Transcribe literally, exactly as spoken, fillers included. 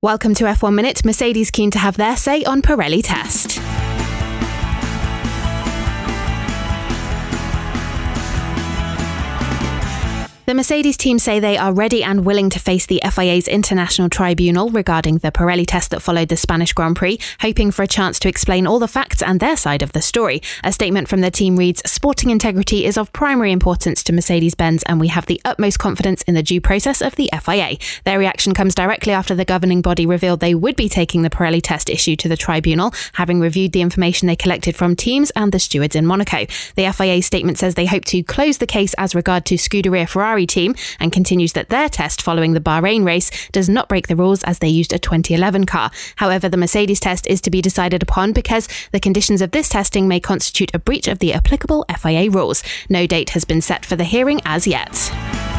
Welcome to F one Minute. Mercedes keen to have their say on Pirelli test. The Mercedes team say they are ready and willing to face the F I A's International Tribunal regarding the Pirelli test that followed the Spanish Grand Prix, hoping for a chance to explain all the facts and their side of the story. A statement from the team reads, "Sporting integrity is of primary importance to Mercedes-Benz and we have the utmost confidence in the due process of the F I A." Their reaction comes directly after the governing body revealed they would be taking the Pirelli test issue to the tribunal, having reviewed the information they collected from teams and the stewards in Monaco. The F I A statement says they hope to close the case as regard to Scuderia Ferrari team and continues that their test following the Bahrain race does not break the rules as they used a twenty eleven car. However, the Mercedes test is to be decided upon because the conditions of this testing may constitute a breach of the applicable F I A rules. No date has been set for the hearing as yet.